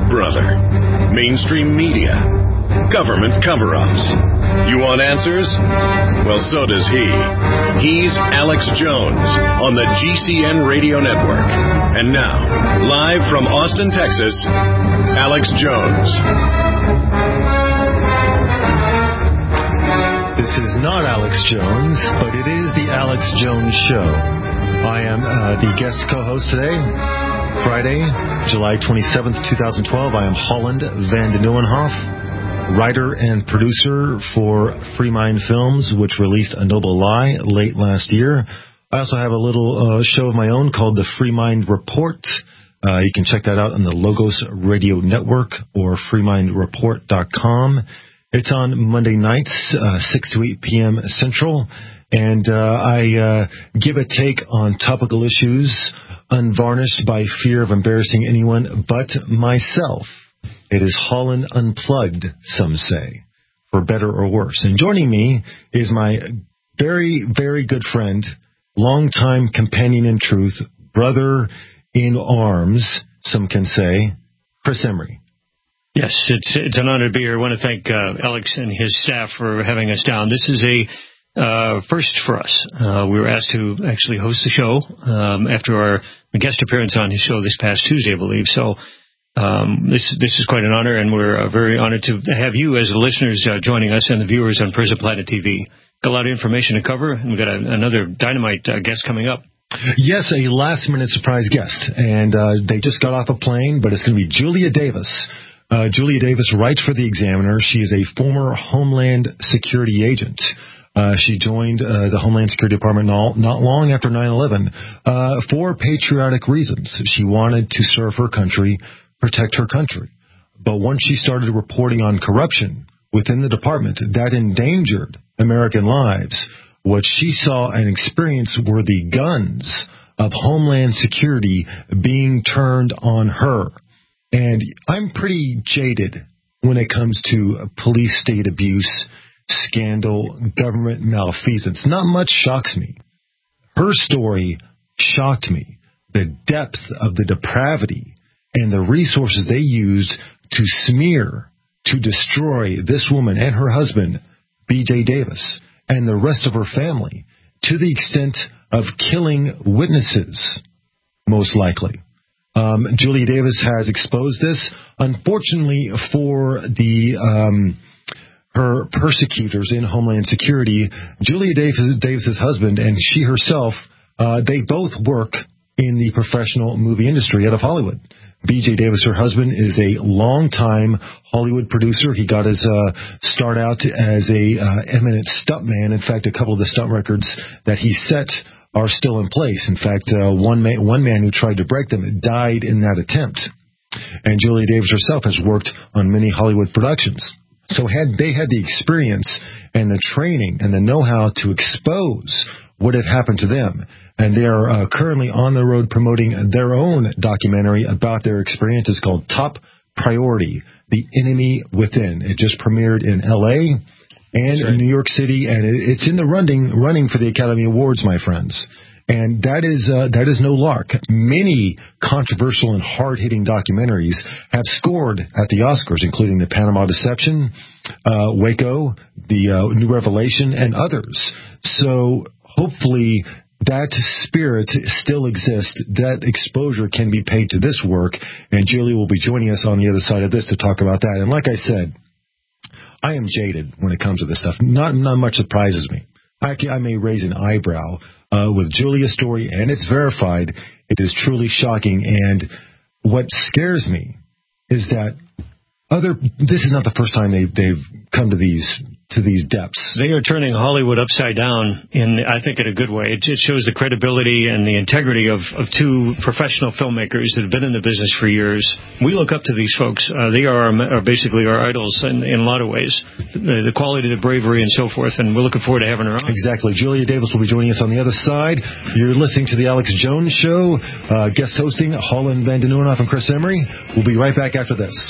brother? Mainstream media? Government cover-ups? You want answers? Well, so does he. He's Alex Jones on the GCN Radio Network. And now, live from Austin, Texas, Alex Jones. This is not Alex Jones, but it is the Alex Jones Show. I am the guest co-host today, Friday, July 27th, 2012. I am Holland van de Nieuwenhof, writer and producer for Free Mind Films, which released A Noble Lie late last year. I also have a little show of my own called The Free Mind Report. You can check that out on the Logos Radio Network or freemindreport.com. It's on Monday nights, 6 to 8 p.m. Central, and I give a take on topical issues unvarnished by fear of embarrassing anyone but myself. It is Holland Unplugged, some say, for better or worse. And joining me is my very, very good friend, longtime companion in truth, brother in arms, some can say, Chris Emery. Yes, it's an honor to be here. I want to thank Alex and his staff for having us down. This is a first for us. We were asked to actually host the show after our guest appearance on his show this past Tuesday, I believe. So this is quite an honor, and we're very honored to have you as the listeners joining us and the viewers on Prison Planet TV. Got a lot of information to cover, and we've got another dynamite guest coming up. Yes, a last-minute surprise guest, and they just got off a plane, but it's going to be Julia Davis. Julia Davis writes for The Examiner. She is a former Homeland Security agent. She joined the Homeland Security Department not long after 9/11 for patriotic reasons. She wanted to serve her country, protect her country. But once she started reporting on corruption within the department that endangered American lives, what she saw and experienced were the guns of Homeland Security being turned on her. And I'm pretty jaded when it comes to police state abuse, scandal, government malfeasance. Not much shocks me. Her story shocked me. The depth of the depravity and the resources they used to smear, to destroy this woman and her husband, B.J. Davis, and the rest of her family, to the extent of killing witnesses, most likely. Julia Davis has exposed this. Unfortunately for her persecutors in Homeland Security, Julia Davis's husband and she herself, they both work in the professional movie industry out of Hollywood. B.J. Davis, her husband, is a longtime Hollywood producer. He got his start out as a eminent stuntman. In fact, a couple of the stunt records that he set are still in place. In fact, one man who tried to break them died in that attempt. And Julia Davis herself has worked on many Hollywood productions. So they had the experience and the training and the know-how to expose what had happened to them. And they are currently on the road promoting their own documentary about their experiences called Top Priority, The Enemy Within. It just premiered in L.A., and in New York City, and it's in the running for the Academy Awards, my friends. And that is no lark. Many controversial and hard-hitting documentaries have scored at the Oscars, including The Panama Deception, Waco, The New Revelation, and others. So hopefully that spirit still exists. That exposure can be paid to this work, and Julia will be joining us on the other side of this to talk about that. And like I said, I am jaded when it comes to this stuff. Not much surprises me. I may raise an eyebrow with Julia's story, and it's verified. It is truly shocking. And what scares me is that this is not the first time they've come to these depths. They are turning Hollywood upside down, I think, in a good way. It shows the credibility and the integrity of two professional filmmakers that have been in the business for years. We look up to these folks. They are basically our idols in a lot of ways. The quality, the bravery, and so forth, and we're looking forward to having her on. Exactly. Julia Davis will be joining us on the other side. You're listening to The Alex Jones Show, guest hosting Holland van de Nieuwenhof and Chris Emery. We'll be right back after this.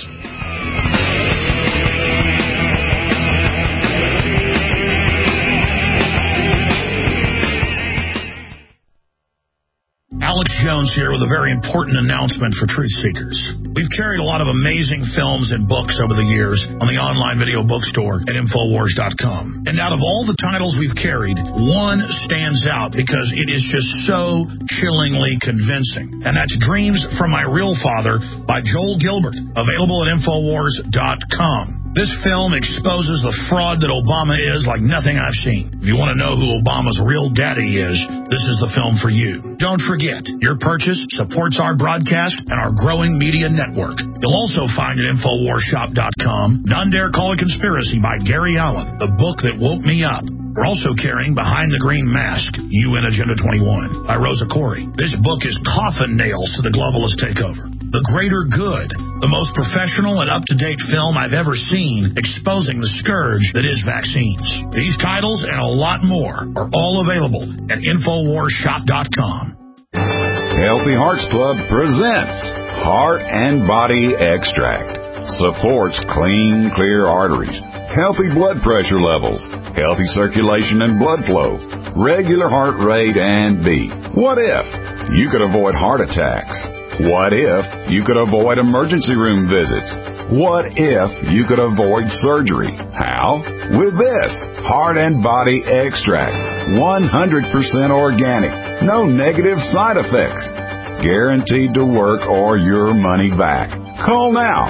Alex Jones here with a very important announcement for truth seekers. We've carried a lot of amazing films and books over the years on the online video bookstore at Infowars.com. And out of all the titles we've carried, one stands out because it is just so chillingly convincing. And that's Dreams from My Real Father by Joel Gilbert, available at Infowars.com. This film exposes the fraud that Obama is like nothing I've seen. If you want to know who Obama's real daddy is, this is the film for you. Don't forget, your purchase supports our broadcast and our growing media network. You'll also find at InfoWarsShop.com None Dare Call It Conspiracy by Gary Allen, the book that woke me up. We're also carrying Behind the Green Mask, UN Agenda 21, by Rosa Corey. This book is coffin nails to the globalist takeover. The Greater Good, the most professional and up-to-date film I've ever seen exposing the scourge that is vaccines. These titles and a lot more are all available at InfoWarsShop.com. Healthy Hearts Club presents Heart and Body Extract. Supports clean, clear arteries, healthy blood pressure levels, healthy circulation and blood flow, regular heart rate and beat. What if you could avoid heart attacks? What if you could avoid emergency room visits? What if you could avoid surgery? How? With this Heart and Body Extract. 100% organic. No negative side effects. Guaranteed to work or your money back. Call now.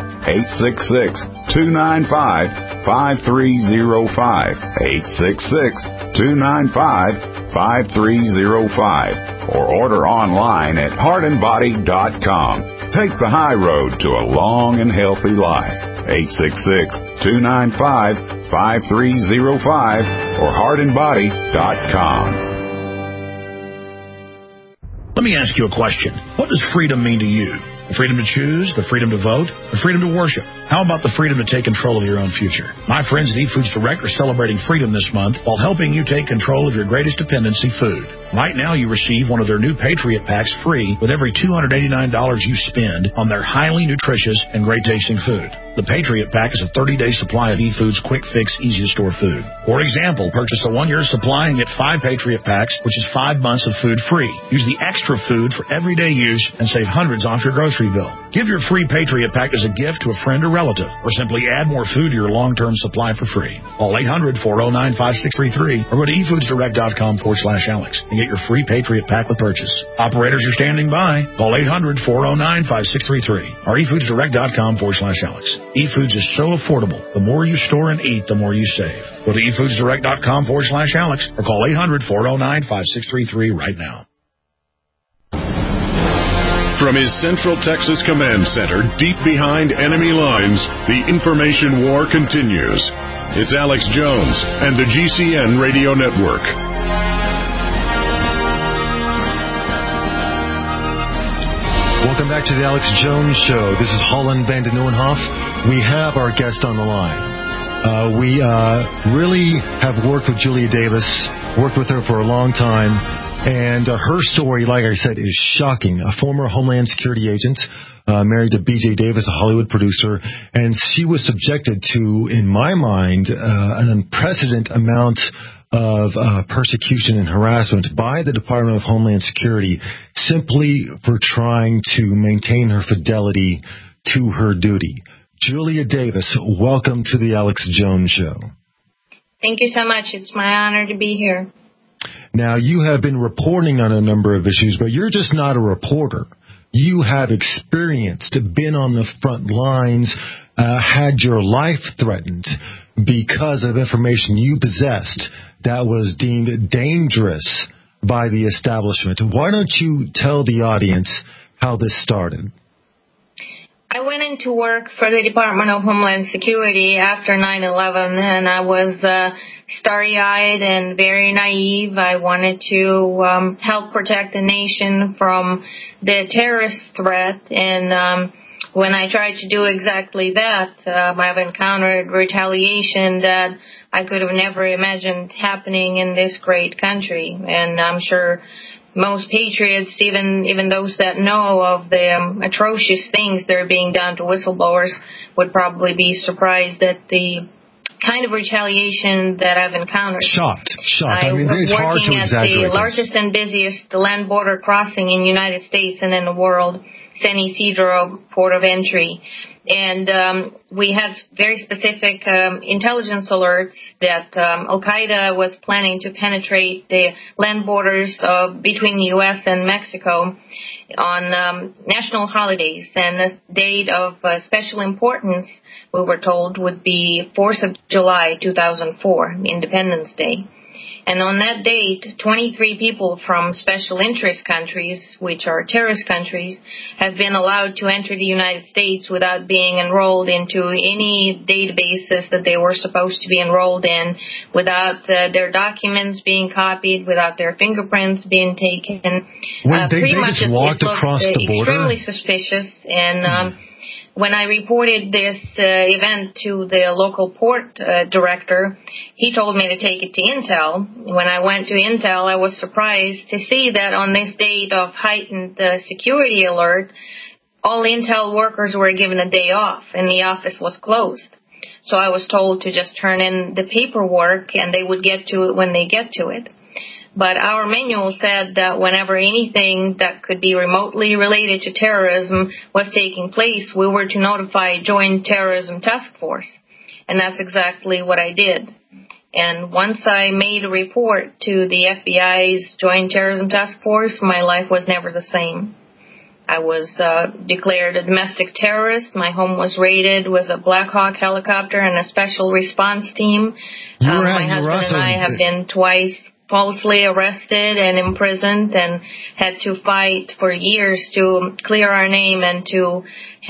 866-295-5305. 866-295-5305. Or order online at heartandbody.com. Take the high road to a long and healthy life. 866-295-5305 or heartandbody.com. Let me ask you a question. What does freedom mean to you? The freedom to choose, the freedom to vote, the freedom to worship. How about the freedom to take control of your own future? My friends at eFoods Direct are celebrating freedom this month while helping you take control of your greatest dependency, food. Right now, you receive one of their new Patriot Packs free with every $289 you spend on their highly nutritious and great-tasting food. The Patriot Pack is a 30-day supply of eFoods quick fix, easy-to-store food. For example, purchase a 1-year supply and get 5 Patriot Packs, which is 5 months of food free. Use the extra food for everyday use and save hundreds off your grocery bill. Give your free Patriot Pack as a gift to a friend or relative, or simply add more food to your long-term supply for free. Call 800-409-5633 or go to eFoodsDirect.com/Alex and get your free Patriot Pack with purchase. Operators are standing by. Call 800-409-5633 or eFoodsDirect.com/Alex. eFoods is so affordable. The more you store and eat, the more you save. Go to eFoodsDirect.com/Alex or call 800-409-5633 right now. From his Central Texas Command Center, deep behind enemy lines, the information war continues. It's Alex Jones and the GCN Radio Network. Welcome back to the Alex Jones Show. This is Holland Vanden Nieuwenhof. We have our guest on the line. We really have worked with Julia Davis, worked with her for a long time. And her story, like I said, is shocking. A former Homeland Security agent, married to B.J. Davis, a Hollywood producer, and she was subjected to, in my mind, an unprecedented amount of persecution and harassment by the Department of Homeland Security simply for trying to maintain her fidelity to her duty. Julia Davis, welcome to the Alex Jones Show. Thank you so much. It's my honor to be here. Now, you have been reporting on a number of issues, but you're just not a reporter. You have experienced, been on the front lines, had your life threatened because of information you possessed that was deemed dangerous by the establishment. Why don't you tell the audience how this started? I went into work for the Department of Homeland Security after 9/11, and I was starry-eyed and very naive. I wanted to help protect the nation from the terrorist threat, and when I tried to do exactly that, I've encountered retaliation that I could have never imagined happening in this great country. And I'm sure most patriots, even those that know of the atrocious things that are being done to whistleblowers, would probably be surprised at the kind of retaliation that I've encountered. Shocked. I mean, was it's hard to working at exaggerate the largest and busiest land border crossing in the United States and in the world, San Ysidro Port of Entry. And we had very specific intelligence alerts that Al-Qaeda was planning to penetrate the land borders between the U.S. and Mexico on national holidays. And the date of special importance, we were told, would be 4th of July, 2004, Independence Day. And on that date, 23 people from special interest countries, which are terrorist countries, have been allowed to enter the United States without being enrolled into any databases that they were supposed to be enrolled in, without their documents being copied, without their fingerprints being taken. They just walked across the border? Extremely suspicious. And when I reported this event to the local port director, he told me to take it to Intel. When I went to Intel, I was surprised to see that on this date of heightened security alert, all Intel workers were given a day off and the office was closed. So I was told to just turn in the paperwork and they would get to it when they get to it. But our manual said that whenever anything that could be remotely related to terrorism was taking place, we were to notify Joint Terrorism Task Force. And that's exactly what I did. And once I made a report to the FBI's Joint Terrorism Task Force, my life was never the same. I was declared a domestic terrorist. My home was raided with a Black Hawk helicopter and a special response team. My husband and I have been twice falsely arrested and imprisoned and had to fight for years to clear our name and to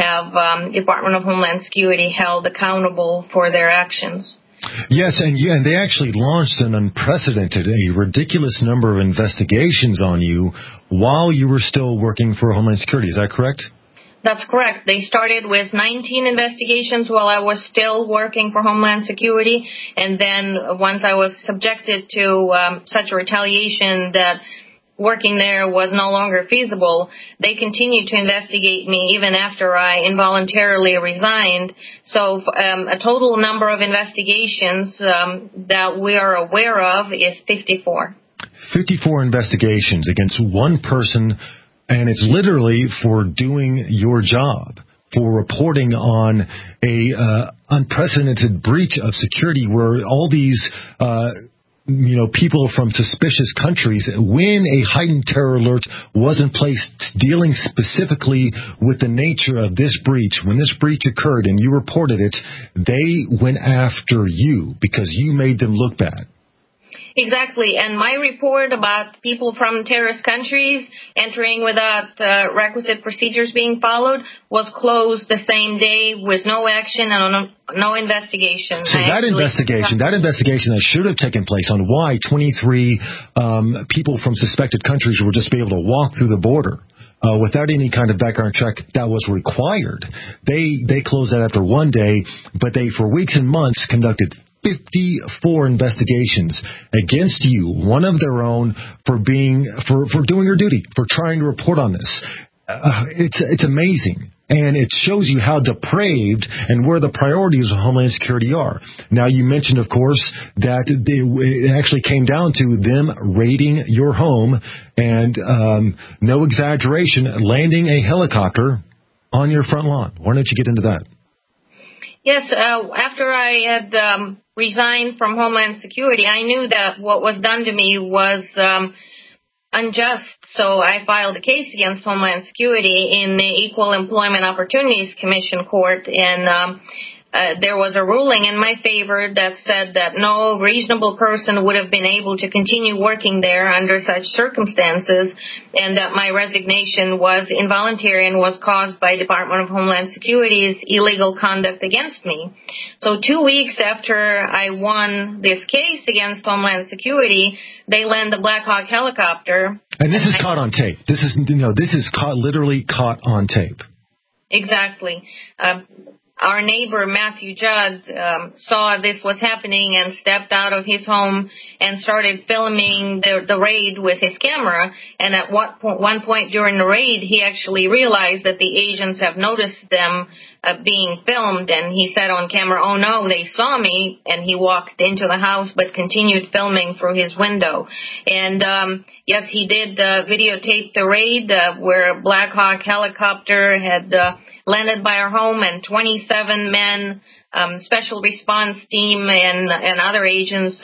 have Department of Homeland Security held accountable for their actions. Yes, and they actually launched an unprecedented, a ridiculous number of investigations on you while you were still working for Homeland Security. Is that correct? That's correct. They started with 19 investigations while I was still working for Homeland Security, and then once I was subjected to such a retaliation that working there was no longer feasible, they continued to investigate me even after I involuntarily resigned. So a total number of investigations that we are aware of is 54. 54 investigations against one person. And it's literally for doing your job, for reporting on a unprecedented breach of security where all these, people from suspicious countries, when a heightened terror alert was in place dealing specifically with the nature of this breach, when this breach occurred and you reported it, they went after you because you made them look bad. Exactly. And my report about people from terrorist countries entering without requisite procedures being followed was closed the same day with no action and no investigation. So that investigation that should have taken place on why 23 people from suspected countries would just be able to walk through the border without any kind of background check that was required. They closed that after one day, but they, for weeks and months, conducted 54 investigations against you, one of their own, for doing your duty, for trying to report on this. It's amazing. And it shows you how depraved and where the priorities of Homeland Security are. Now, you mentioned, of course, that it actually came down to them raiding your home and, no exaggeration, landing a helicopter on your front lawn. Why don't you get into that? Yes, after I had resigned from Homeland Security, I knew that what was done to me was unjust, so I filed a case against Homeland Security in the Equal Employment Opportunities Commission court, and there was a ruling in my favor that said that no reasonable person would have been able to continue working there under such circumstances, and that my resignation was involuntary and was caused by Department of Homeland Security's illegal conduct against me. So 2 weeks after I won this case against Homeland Security, they land the Black Hawk helicopter. And this is caught on tape. This is literally caught on tape. Exactly. our neighbor, Matthew Judd, saw this was happening and stepped out of his home and started filming the raid with his camera. And at one point during the raid, he actually realized that the agents have noticed them being filmed. And he said on camera, "Oh, no, they saw me." And he walked into the house but continued filming through his window. And, yes, he did videotape the raid where a Black Hawk helicopter had landed by our home, and 27 men, special response team and other agents,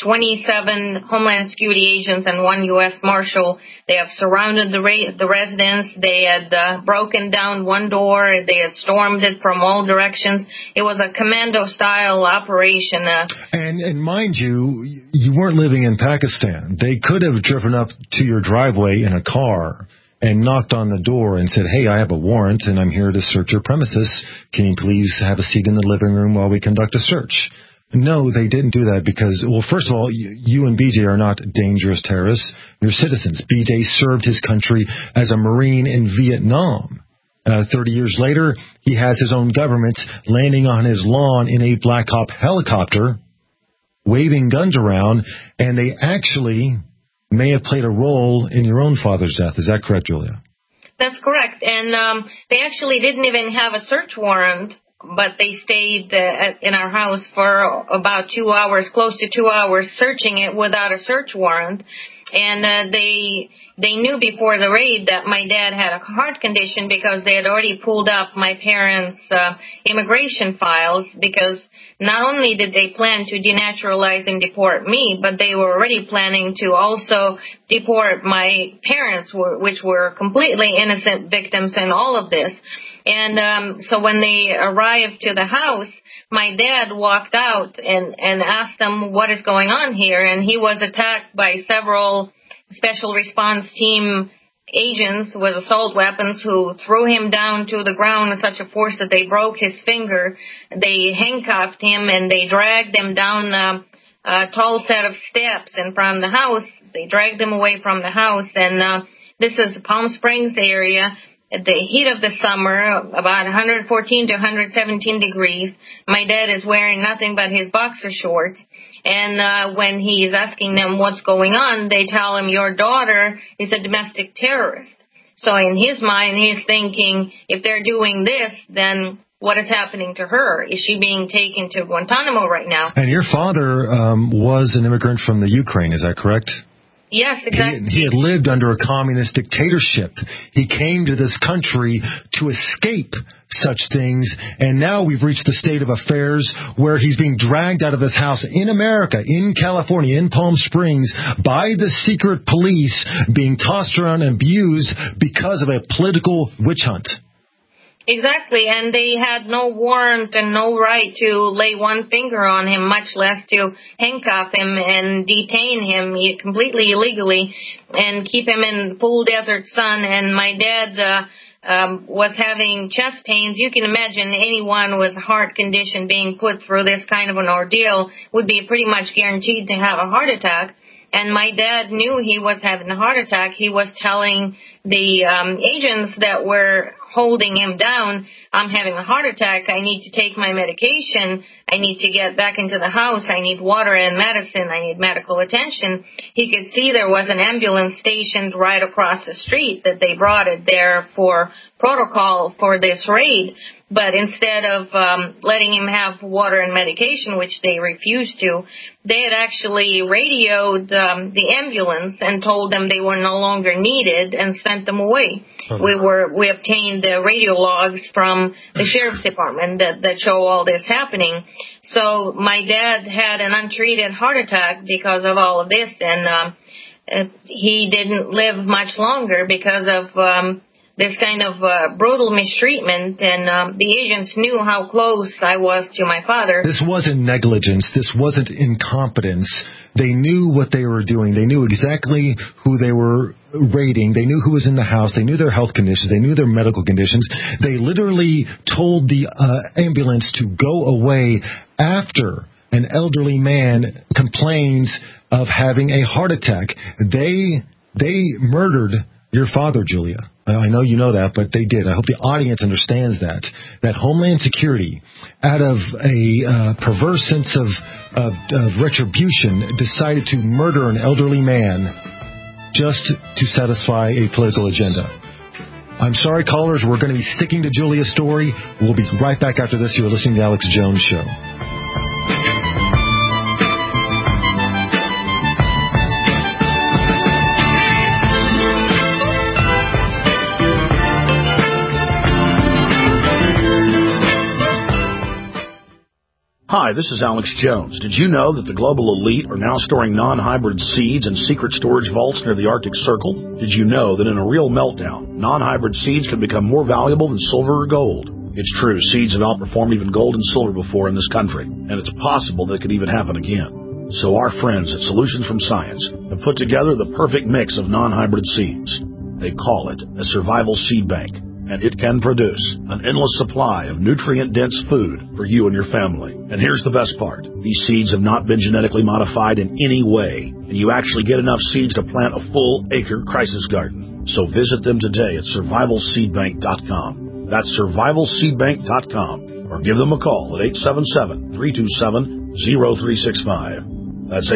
27 Homeland Security agents and 1 U.S. Marshal. They have surrounded the residence. They had broken down one door. They had stormed it from all directions. It was a commando-style operation. And mind you, you weren't living in Pakistan. They could have driven up to your driveway in a car and knocked on the door and said, "Hey, I have a warrant and I'm here to search your premises. Can you please have a seat in the living room while we conduct a search?" No, they didn't do that because, well, first of all, you and BJ are not dangerous terrorists. You're citizens. BJ served his country as a Marine in Vietnam. 30 years later, he has his own government landing on his lawn in a Black Hawk helicopter, waving guns around, and they actually may have played a role in your own father's death. Is that correct, Julia? That's correct. And they actually didn't even have a search warrant, but they stayed in our house for about 2 hours, close to 2 hours, searching it without a search warrant. And they knew before the raid that my dad had a heart condition because they had already pulled up my parents' immigration files, because not only did they plan to denaturalize and deport me, but they were already planning to also deport my parents, which were completely innocent victims in all of this. And so when they arrived to the house, my dad walked out and asked them what is going on here, and he was attacked by several special response team agents with assault weapons who threw him down to the ground with such a force that they broke his finger. They handcuffed him and they dragged him down a tall set of steps in front of the house. They dragged him away from the house, and this is Palm Springs area. At the heat of the summer, about 114 to 117 degrees, my dad is wearing nothing but his boxer shorts. And when he's asking them what's going on, they tell him, "Your daughter is a domestic terrorist." So in his mind, he's thinking, if they're doing this, then what is happening to her? Is she being taken to Guantanamo right now? And your father was an immigrant from the Ukraine, is that correct? Yes, exactly. He had lived under a communist dictatorship. He came to this country to escape such things, and now we've reached the state of affairs where he's being dragged out of his house in America, in California, in Palm Springs, by the secret police, being tossed around and abused because of a political witch hunt. Exactly, and they had no warrant and no right to lay one finger on him, much less to handcuff him and detain him completely illegally and keep him in full desert sun. And my dad was having chest pains. You can imagine anyone with a heart condition being put through this kind of an ordeal would be pretty much guaranteed to have a heart attack. And my dad knew he was having a heart attack. He was telling the agents that were holding him down, "I'm having a heart attack. I need to take my medication. I need to get back into the house. I need water and medicine. I need medical attention." He could see there was an ambulance stationed right across the street, that they brought it there for protocol for this raid. But instead of letting him have water and medication, which they refused to, they had actually radioed the ambulance and told them they were no longer needed and sent them away. We obtained the radio logs from the sheriff's department that show all this happening. So my dad had an untreated heart attack because of all of this, and he didn't live much longer because of this kind of brutal mistreatment, and the agents knew how close I was to my father. This wasn't negligence. This wasn't incompetence. They knew what they were doing. They knew exactly who they were raiding. They knew who was in the house. They knew their health conditions. They knew their medical conditions. They literally told the ambulance to go away after an elderly man complains of having a heart attack. They murdered your father, Julia. I know you know that, but they did. I hope the audience understands that Homeland Security, out of a perverse sense of retribution, decided to murder an elderly man just to satisfy a political agenda. I'm sorry, callers. We're going to be sticking to Julia's story. We'll be right back after this. You're listening to The Alex Jones Show. Hi, this is Alex Jones. Did you know that the global elite are now storing non-hybrid seeds in secret storage vaults near the Arctic Circle? Did you know that in a real meltdown, non-hybrid seeds can become more valuable than silver or gold? It's true, seeds have outperformed even gold and silver before in this country, and it's possible that it could even happen again. So our friends at Solutions from Science have put together the perfect mix of non-hybrid seeds. They call it a survival seed bank, and it can produce an endless supply of nutrient-dense food for you and your family. And here's the best part. These seeds have not been genetically modified in any way, and you actually get enough seeds to plant a full-acre crisis garden. So visit them today at survivalseedbank.com. That's survivalseedbank.com. Or give them a call at 877-327-0365. That's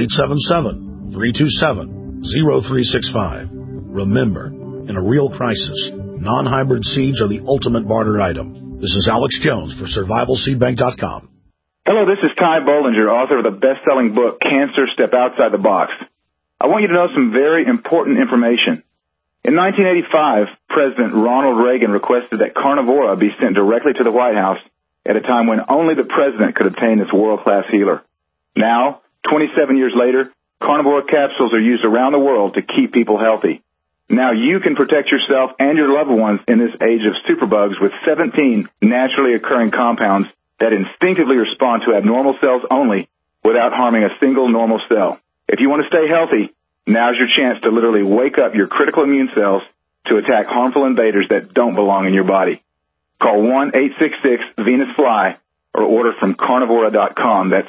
877-327-0365. Remember, in a real crisis, non-hybrid seeds are the ultimate barter item. This is Alex Jones for survivalseedbank.com. Hello, this is Ty Bollinger, author of the best-selling book, Cancer, Step Outside the Box. I want you to know some very important information. In 1985, President Ronald Reagan requested that Carnivora be sent directly to the White House at a time when only the president could obtain this world-class healer. Now, 27 years later, Carnivora capsules are used around the world to keep people healthy. Now you can protect yourself and your loved ones in this age of superbugs with 17 naturally occurring compounds that instinctively respond to abnormal cells only without harming a single normal cell. If you want to stay healthy, now's your chance to literally wake up your critical immune cells to attack harmful invaders that don't belong in your body. Call 1-866-VENUS-FLY or order from carnivora.com. That's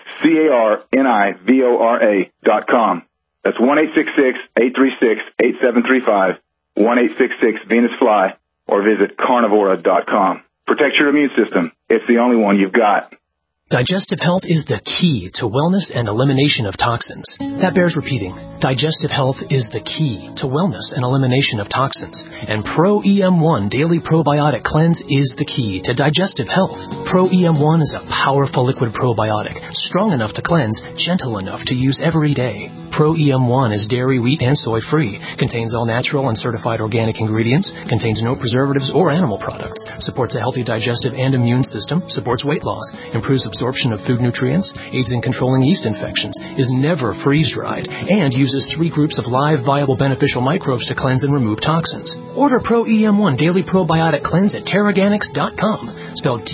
carnivora.com. That's 1-866-836-8735, 1-866-VENUS-FLY, or visit carnivora.com. Protect your immune system. It's the only one you've got. Digestive health is the key to wellness and elimination of toxins. That bears repeating. Digestive health is the key to wellness and elimination of toxins. And Pro-EM1 Daily Probiotic Cleanse is the key to digestive health. Pro-EM1 is a powerful liquid probiotic, strong enough to cleanse, gentle enough to use every day. Pro-EM1 is dairy, wheat, and soy-free, contains all natural and certified organic ingredients, contains no preservatives or animal products, supports a healthy digestive and immune system, supports weight loss, improves absorption of food nutrients, aids in controlling yeast infections, is never freeze-dried, and uses 3 groups of live, viable, beneficial microbes to cleanse and remove toxins. Order Pro-EM1 Daily Probiotic Cleanse at Terraganix.com, spelled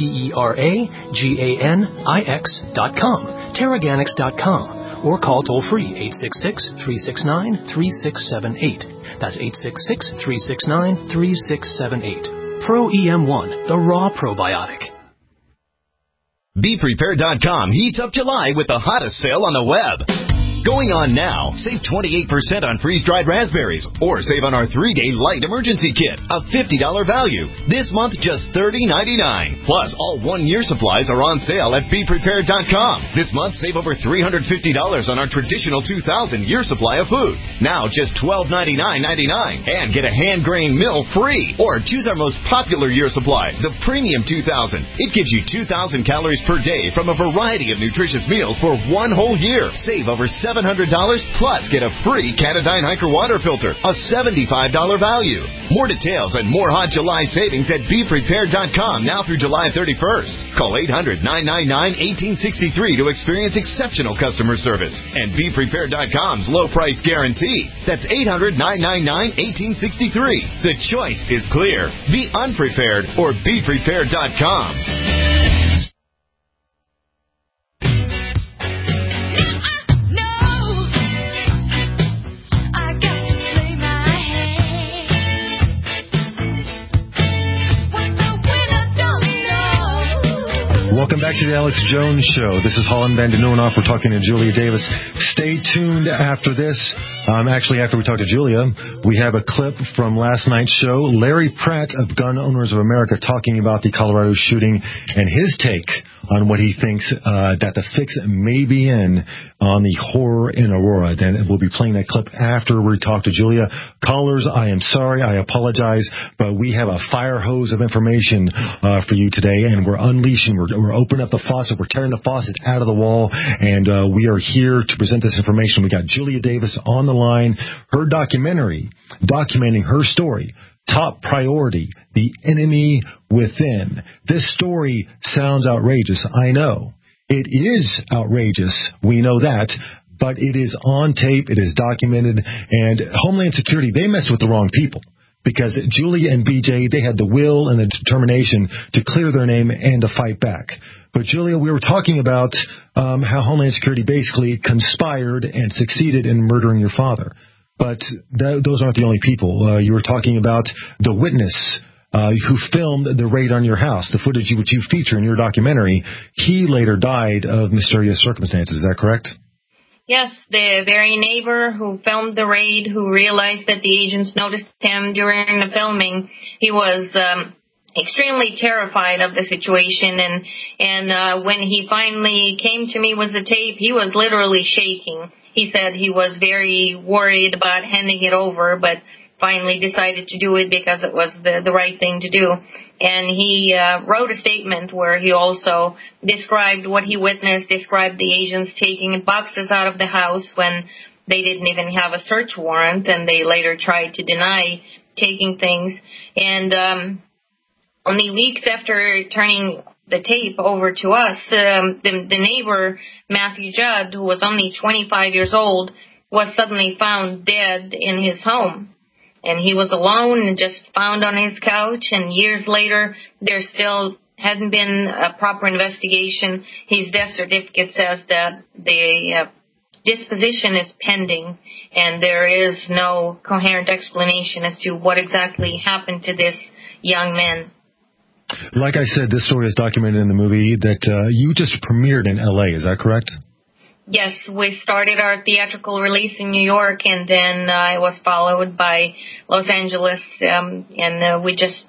Terraganix.com, Terraganix.com. Or call toll-free 866-369-3678. That's 866-369-3678. Pro-EM1, the raw probiotic. BePrepared.com heats up July with the hottest sale on the web. Going on now. Save 28% on freeze-dried raspberries, or save on our 3-day light emergency kit, a $50 value. This month, just $30.99. Plus, all 1-year supplies are on sale at BePrepared.com. This month, save over $350 on our traditional 2,000-year supply of food. Now, just $12.99.99. And get a hand-grained mill free. Or choose our most popular year supply, the Premium 2000. It gives you 2,000 calories per day from a variety of nutritious meals for 1 whole year. Save over $700 plus get a free Catadyne Hiker water filter, a $75 value. More details and more hot July savings at BePrepared.com now through July 31st. Call 800-999-1863 to experience exceptional customer service and BePrepared.com's low price guarantee. That's 800-999-1863. The choice is clear. Be unprepared or BePrepared.com. Welcome back to the Alex Jones Show. This is Holland Van de Neuendorf. We're talking to Julia Davis. Stay tuned after this. Actually, after we talk to Julia, we have a clip from last night's show. Larry Pratt of Gun Owners of America talking about the Colorado shooting and his take on what he thinks that the fix may be in on the horror in Aurora. Then we'll be playing that clip after we talk to Julia. Callers, I am sorry, I apologize, but we have a fire hose of information for you today, and we're unleashing, we're opening up the faucet, we're tearing the faucet out of the wall, and we are here to present this information. We got Julia Davis on the line, her documentary documenting her story. Top priority, the enemy within. This story sounds outrageous. I know. It is outrageous. We know that. But it is on tape. It is documented. And Homeland Security, they mess with the wrong people. Because Julia and BJ, they had the will and the determination to clear their name and to fight back. But Julia, we were talking about how Homeland Security basically conspired and succeeded in murdering your father. But those aren't the only people. You were talking about the witness who filmed the raid on your house, the footage which you feature in your documentary. He later died of mysterious circumstances. Is that correct? Yes, the very neighbor who filmed the raid, who realized that the agents noticed him during the filming, he was extremely terrified of the situation, and when he finally came to me with the tape, he was literally shaking. He said he was very worried about handing it over, but finally decided to do it because it was the right thing to do. And he wrote a statement where he also described what he witnessed, described the agents taking boxes out of the house when they didn't even have a search warrant, and they later tried to deny taking things. And only weeks after turning the tape over to us, the neighbor, Matthew Judd, who was only 25 years old, was suddenly found dead in his home. And he was alone and just found on his couch, and years later, there still hadn't been a proper investigation. His death certificate says that the disposition is pending, and there is no coherent explanation as to what exactly happened to this young man. Like I said, this story is documented in the movie that you just premiered in L.A., is that correct? Yes, we started our theatrical release in New York, and then it was followed by Los Angeles, and we just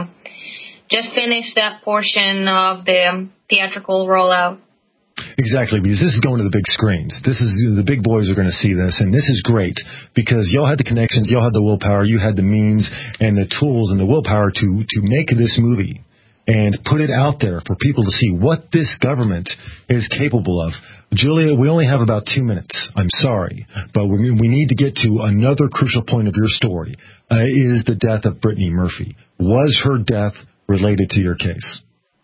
finished that portion of the theatrical rollout. Exactly, because this is going to the big screens. This is, the big boys are going to see this, and this is great because y'all had the connections, y'all had the willpower, you had the means and the tools and the willpower to make this movie and put it out there for people to see what this government is capable of. Julia, we only have about 2 minutes. I'm sorry, but we need to get to another crucial point of your story, is the death of Brittany Murphy. Was her death related to your case?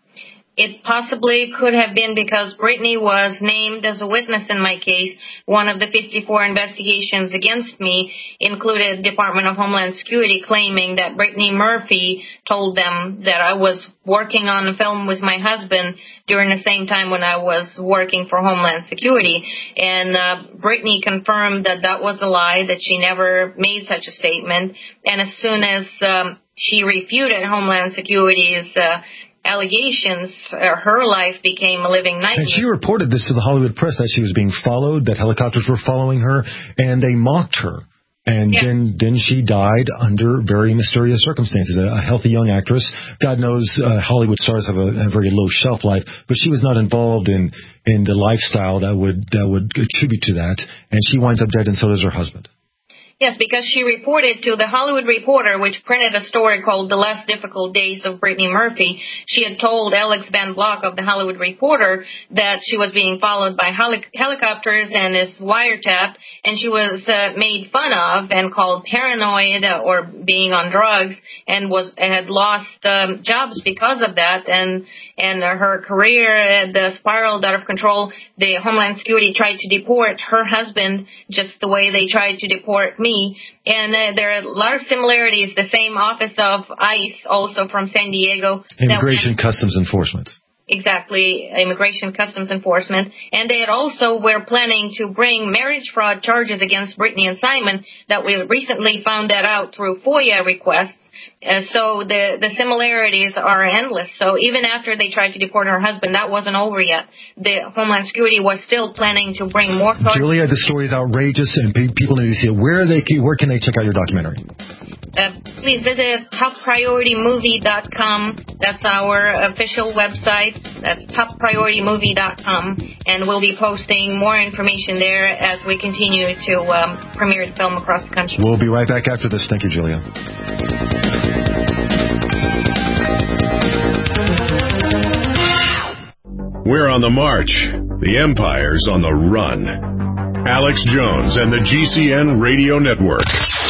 It possibly could have been because Brittany was named as a witness in my case. One of the 54 investigations against me included Department of Homeland Security claiming that Brittany Murphy told them that I was working on a film with my husband during the same time when I was working for Homeland Security. And Brittany confirmed that that was a lie, that she never made such a statement. And as soon as she refuted Homeland Security's allegations, her life became a living nightmare. And she reported this to the Hollywood press, that she was being followed, that helicopters were following her, and they mocked her. And then she died under very mysterious circumstances. A healthy young actress. God knows Hollywood stars have a very low shelf life, but she was not involved in the lifestyle that would contribute to that. And she winds up dead, and so does her husband. Yes, because she reported to the Hollywood Reporter, which printed a story called The Less Difficult Days of Brittany Murphy. She had told Alex Van Block of the Hollywood Reporter that she was being followed by helicopters and is wiretapped, and she was made fun of and called paranoid or being on drugs, and had lost jobs because of that, and her career had spiraled out of control. The Homeland Security tried to deport her husband just the way they tried to deport me. And there are a lot of similarities. The same office of ICE, also from San Diego. Immigration Customs Enforcement. Exactly, Immigration Customs Enforcement. And they had also were planning to bring marriage fraud charges against Brittany and Simon that we recently found that out through FOIA requests. So the similarities are endless. So even after they tried to deport her husband, that wasn't over yet. The Homeland Security was still planning to bring more... Julia, the story is outrageous, and people need to see it. Where can they check out your documentary? Please visit topprioritymovie.com. That's our official website. That's topprioritymovie.com. And we'll be posting more information there as we continue to premiere the film across the country. We'll be right back after this. Thank you, Julia. We're on the march. The Empire's on the run. Alex Jones and the GCN Radio Network.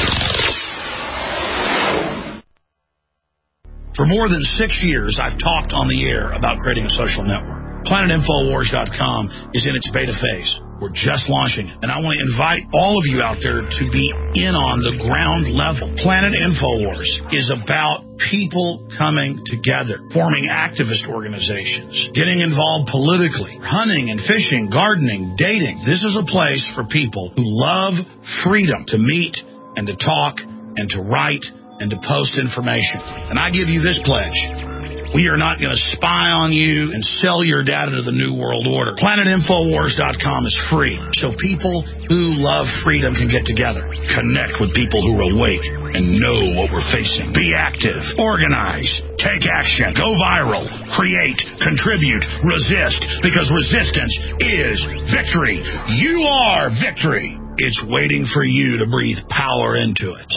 For more than 6 years, I've talked on the air about creating a social network. PlanetInfoWars.com is in its beta phase. We're just launching it. And I want to invite all of you out there to be in on the ground level. Planet InfoWars is about people coming together, forming activist organizations, getting involved politically, hunting and fishing, gardening, dating. This is a place for people who love freedom to meet and to talk and to write and to post information. And I give you this pledge. We are not going to spy on you and sell your data to the New World Order. PlanetInfoWars.com is free, so people who love freedom can get together, connect with people who are awake and know what we're facing. Be active, organize, take action, go viral, create, contribute, resist, because resistance is victory. You are victory. It's waiting for you to breathe power into it.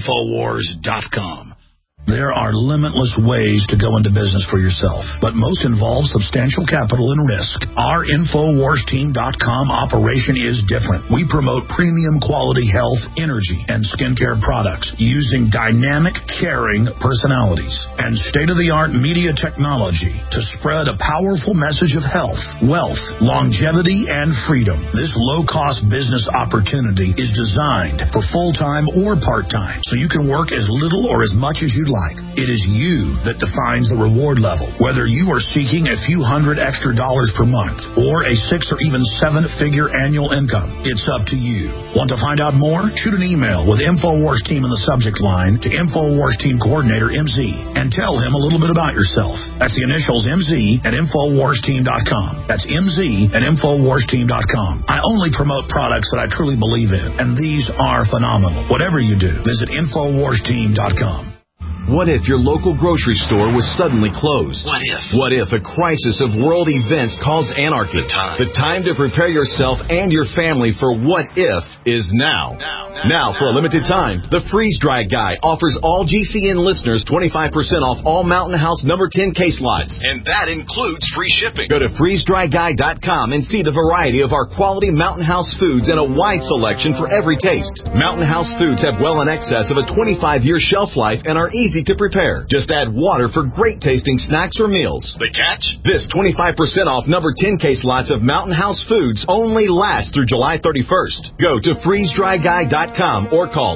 PlanetInfoWars.com. There are limitless ways to go into business for yourself, but most involve substantial capital and risk. Our InfoWarsTeam.com operation is different. We promote premium quality health, energy, and skincare products using dynamic, caring personalities and state-of-the-art media technology to spread a powerful message of health, wealth, longevity, and freedom. This low-cost business opportunity is designed for full-time or part-time, so you can work as little or as much as you'd like. It is you that defines the reward level. Whether you are seeking a few $100 extra per month or a 6 or even 7-figure annual income, it's up to you. Want to find out more? Shoot an email with InfoWars Team in the subject line to InfoWars Team Coordinator MZ and tell him a little bit about yourself. That's the initials MZ at InfoWarsTeam.com. That's MZ at InfoWarsTeam.com. I only promote products that I truly believe in, and these are phenomenal. Whatever you do, visit InfoWarsTeam.com. What if your local grocery store was suddenly closed? What if a crisis of world events caused anarchy? The time to prepare yourself and your family for what if is now. Now, for a limited time, the Freeze Dry Guy offers all GCN listeners 25% off all Mountain House number 10 case lots. And that includes free shipping. Go to freezedryguy.com and see the variety of our quality Mountain House foods and a wide selection for every taste. Mountain House foods have well in excess of a 25-year shelf life and are easy to prepare. Just add water for great tasting snacks or meals. The catch? This 25% off number 10 case lots of Mountain House foods only lasts through July 31st. Go to freezedryguy.com or call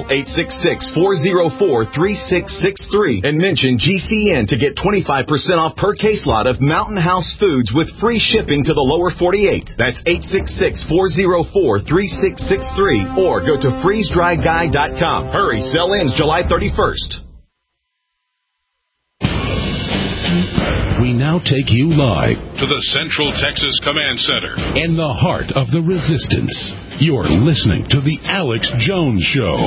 866-404-3663 and mention GCN to get 25% off per case lot of Mountain House foods with free shipping to the lower 48. That's 866-404-3663 or go to freezedryguy.com. Hurry, sell ends July 31st. We now take you live to the Central Texas Command Center in the heart of the resistance. You're listening to The Alex Jones Show.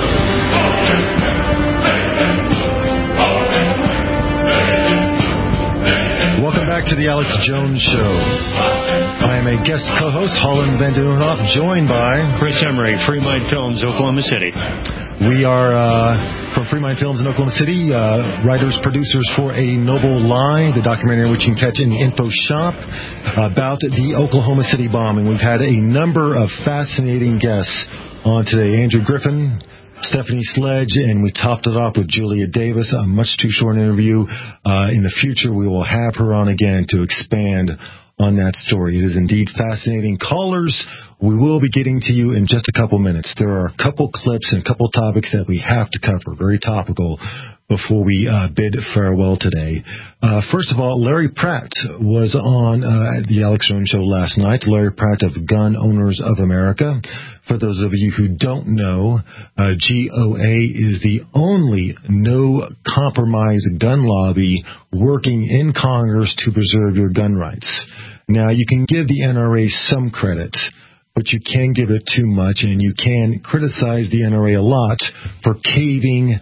Welcome back to The Alex Jones Show. I am a guest co-host, Holland Van Duenhoff, joined by Chris Emery, Free Mind Films, Oklahoma City. We are from Free Mind Films in Oklahoma City, writers, producers for A Noble Lie, the documentary which you can catch in the info shop about the Oklahoma City bombing. We've had a number of fascinating guests on today. Andrew Griffin, Stephanie Sledge, and we topped it off with Julia Davis, a much too short interview. In the future, we will have her on again to expand on that story. It is indeed fascinating. Callers We will be getting to you in just a couple minutes. There are a couple clips and a couple topics that we have to cover, very topical, before we bid farewell today. First of all, Larry Pratt was on at the Alex Jones Show last night. Larry Pratt of Gun Owners of America. For those of you who don't know, GOA is the only no-compromise gun lobby working in Congress to preserve your gun rights. Now, you can give the NRA some credit, but you can give it too much, and you can criticize the NRA a lot for caving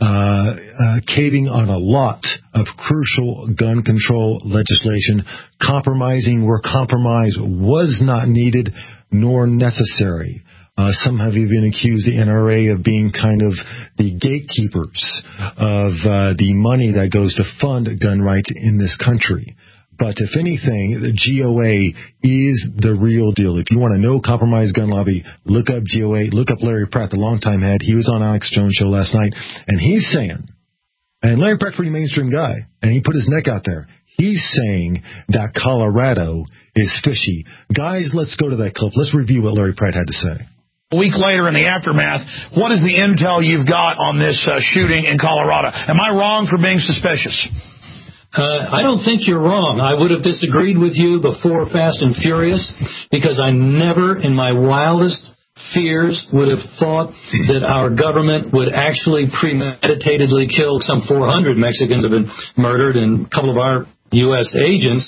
on a lot of crucial gun control legislation, compromising where compromise was not needed nor necessary. Some have even accused the NRA of being kind of the gatekeepers of the money that goes to fund gun rights in this country. But if anything, the GOA is the real deal. If you want a no-compromise gun lobby, look up GOA, look up Larry Pratt, the longtime head. He was on Alex Jones' show last night, and he's saying, and Larry Pratt's a pretty mainstream guy, and he put his neck out there. He's saying that Colorado is fishy. Guys, let's go to that clip. Let's review what Larry Pratt had to say. A week later in the aftermath, what is the intel you've got on this shooting in Colorado? Am I wrong for being suspicious? I don't think you're wrong. I would have disagreed with you before Fast and Furious because I never in my wildest fears would have thought that our government would actually premeditatedly kill some 400 Mexicans have been murdered and a couple of our U.S. agents.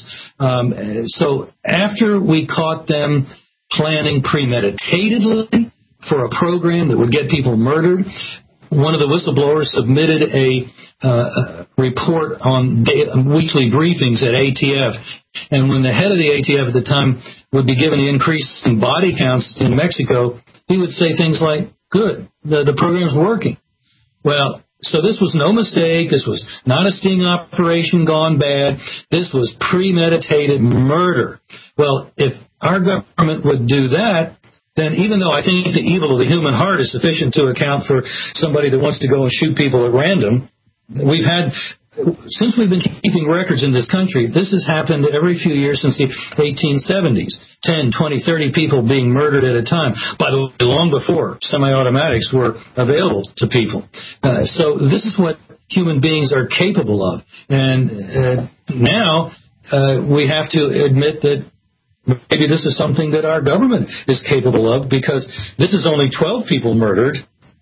So after we caught them planning premeditatedly for a program that would get people murdered, one of the whistleblowers submitted a report on weekly briefings at ATF. And when the head of the ATF at the time would be given the increase in body counts in Mexico, he would say things like, good, the program's working. Well, so this was no mistake. This was not a sting operation gone bad. This was premeditated murder. Well, if our government would do that, then even though I think the evil of the human heart is sufficient to account for somebody that wants to go and shoot people at random, since we've been keeping records in this country, this has happened every few years since the 1870s. 10, 20, 30 people being murdered at a time. By the way, long before semi-automatics were available to people. So this is what human beings are capable of. And now we have to admit that maybe this is something that our government is capable of, because this is only 12 people murdered.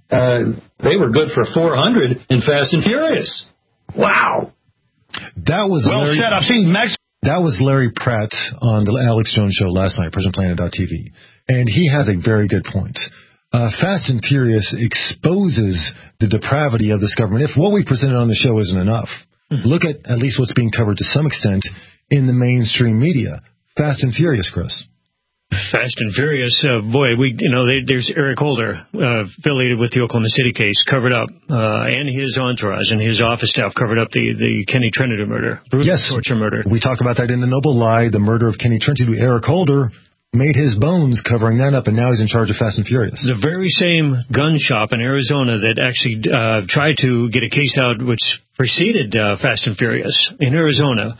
They were good for 400 in Fast and Furious. Wow. That was well said. I've seen Mexico. That was Larry Pratt on the Alex Jones Show last night, PrisonPlanet.tv. And he has a very good point. Fast and Furious exposes the depravity of this government. If what we presented on the show isn't enough, look at least what's being covered to some extent in the mainstream media. Fast and Furious, Chris. Fast and Furious, there's Eric Holder, affiliated with the Oklahoma City case, covered up, and his entourage and his office staff covered up the Kenny Trinity murder, brutal torture murder. We talk about that in The Noble Lie, the murder of Kenny Trinity. Eric Holder made his bones covering that up, and now he's in charge of Fast and Furious. The very same gun shop in Arizona that actually tried to get a case out which preceded Fast and Furious in Arizona.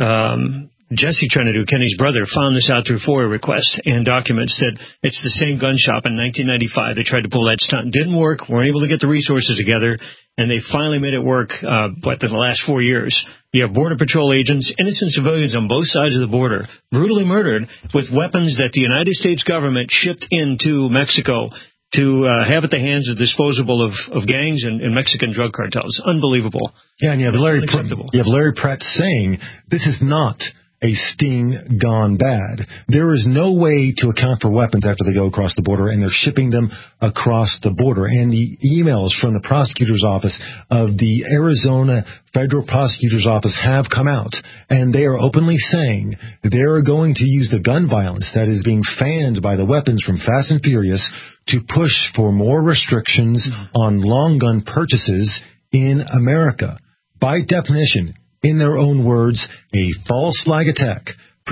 Jesse Trinity, Kenny's brother, found this out through FOIA requests and documents that it's the same gun shop in 1995. They tried to pull that stunt. Didn't work. Weren't able to get the resources together, and they finally made it work, in the last 4 years. You have Border Patrol agents, innocent civilians on both sides of the border, brutally murdered with weapons that the United States government shipped into Mexico to have at the hands of disposable of gangs and Mexican drug cartels. Unbelievable. Yeah, and you have Larry Pratt saying this is not a sting gone bad. There is no way to account for weapons after they go across the border, and they're shipping them across the border. And the emails from the prosecutor's office of the Arizona Federal Prosecutor's Office have come out, and they are openly saying they are going to use the gun violence that is being fanned by the weapons from Fast and Furious to push for more restrictions on long gun purchases in America. By definition, in their own words, a false flag attack,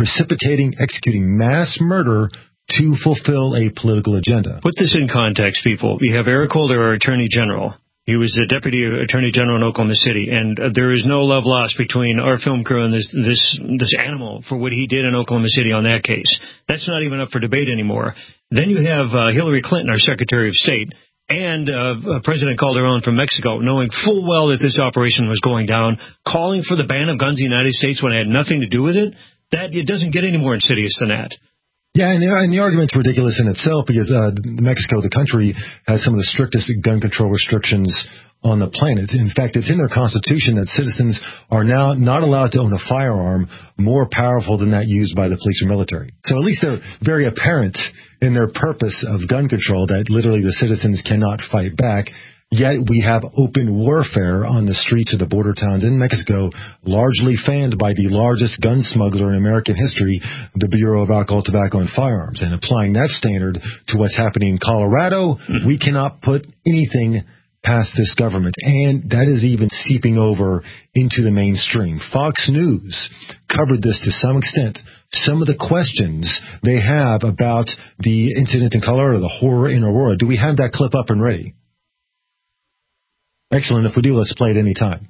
executing mass murder to fulfill a political agenda. Put this in context, people. You have Eric Holder, our Attorney General, He was the Deputy Attorney General in Oklahoma City, and there is no love lost between our film crew and this animal for what he did in Oklahoma City on that case. That's not even up for debate anymore. Then you have Hillary Clinton, our Secretary of State, and President Calderon from Mexico, knowing full well that this operation was going down, calling for the ban of guns in the United States when it had nothing to do with it. That it doesn't get any more insidious than that. Yeah, and the argument's ridiculous in itself because Mexico, the country, has some of the strictest gun control restrictions on the planet. In fact, it's in their constitution that citizens are now not allowed to own a firearm more powerful than that used by the police or military. So at least they're very apparent in their purpose of gun control that literally the citizens cannot fight back. Yet we have open warfare on the streets of the border towns in Mexico, largely fanned by the largest gun smuggler in American history, the Bureau of Alcohol, Tobacco, and Firearms. And applying that standard to what's happening in Colorado, we cannot put anything past this government. And that is even seeping over into the mainstream. Fox News covered this to some extent. Some of the questions they have about the incident in Colorado, the horror in Aurora. Do we have that clip up and ready? Excellent. If we do, let's play it any time.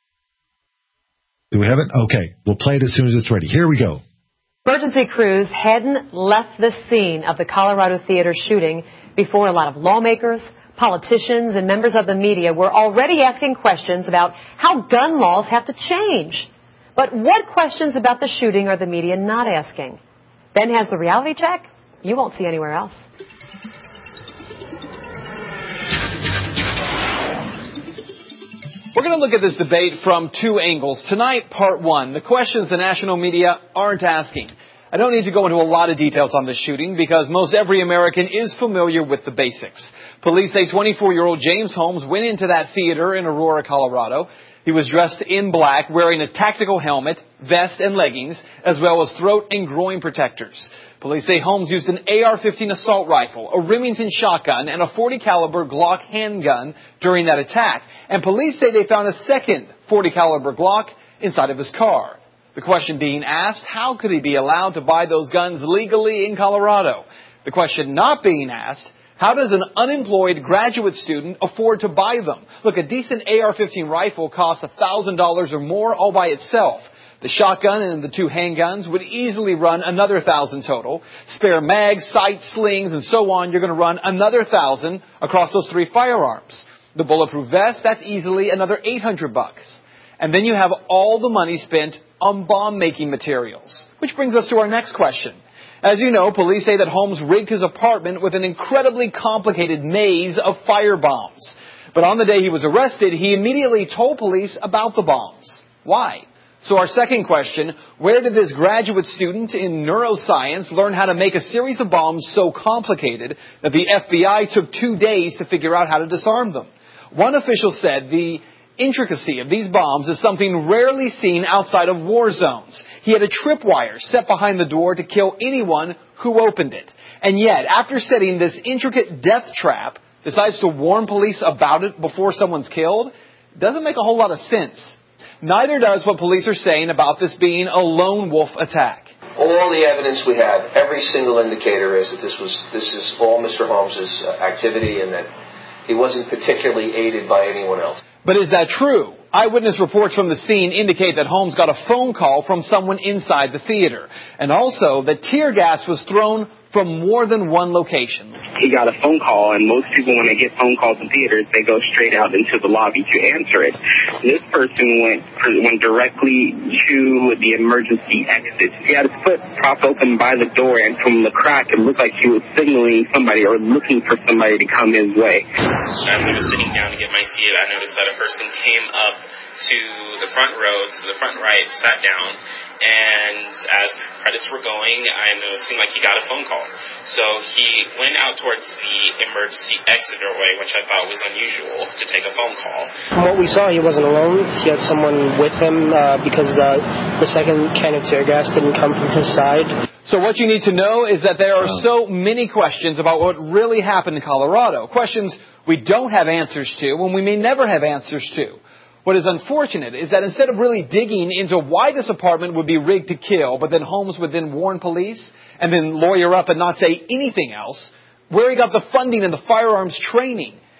Do we have it? Okay. We'll play it as soon as it's ready. Here we go. Emergency crews hadn't left the scene of the Colorado Theater shooting before a lot of lawmakers, politicians, and members of the media were already asking questions about how gun laws have to change. But what questions about the shooting are the media not asking? Ben has the reality check you won't see anywhere else. We're going to look at this debate from two angles. Tonight, part one, the questions the national media aren't asking. I don't need to go into a lot of details on this shooting because most every American is familiar with the basics. Police say 24-year-old James Holmes went into that theater in Aurora, Colorado. He was dressed in black, wearing a tactical helmet, vest, and leggings, as well as throat and groin protectors. Police say Holmes used an AR-15 assault rifle, a Remington shotgun, and a .40 caliber Glock handgun during that attack. And police say they found a second .40 caliber Glock inside of his car. The question being asked, how could he be allowed to buy those guns legally in Colorado? The question not being asked, how does an unemployed graduate student afford to buy them? Look, a decent AR-15 rifle costs $1,000 or more all by itself. The shotgun and the two handguns would easily run another $1,000 total. Spare mags, sights, slings, and so on, you're going to run another $1,000 across those three firearms. The bulletproof vest, that's easily another $800. And then you have all the money spent on bomb-making materials. Which brings us to our next question. As you know, police say that Holmes rigged his apartment with an incredibly complicated maze of fire bombs. But on the day he was arrested, he immediately told police about the bombs. Why? So our second question, where did this graduate student in neuroscience learn how to make a series of bombs so complicated that the FBI took 2 days to figure out how to disarm them? One official said the intricacy of these bombs is something rarely seen outside of war zones. He had a tripwire set behind the door to kill anyone who opened it. And yet, after setting this intricate death trap, decides to warn police about it before someone's killed? Doesn't make a whole lot of sense. Neither does what police are saying about this being a lone wolf attack. All the evidence we have, every single indicator is that this is all Mr. Holmes' activity and that he wasn't particularly aided by anyone else. But is that true? Eyewitness reports from the scene indicate that Holmes got a phone call from someone inside the theater. And also that tear gas was thrown from more than one location. He got a phone call, and most people, when they get phone calls in theaters, they go straight out into the lobby to answer it. This person went directly to the emergency exit. He had his foot propped open by the door, and from the crack, it looked like he was signaling somebody or looking for somebody to come his way. As I was sitting down to get my seat, I noticed that a person came up to the front row, to the front right, sat down, and as credits were going, I noticed it seemed like he got a phone call. So he went out towards the emergency exit doorway, which I thought was unusual, to take a phone call. From what we saw, he wasn't alone. He had someone with him because the second can of tear gas didn't come from his side. So what you need to know is that there are so many questions about what really happened in Colorado. Questions we don't have answers to and we may never have answers to. What is unfortunate is that instead of really digging into why this apartment would be rigged to kill, but then Holmes would then warn police and then lawyer up and not say anything else, where he got the funding and the firearms training,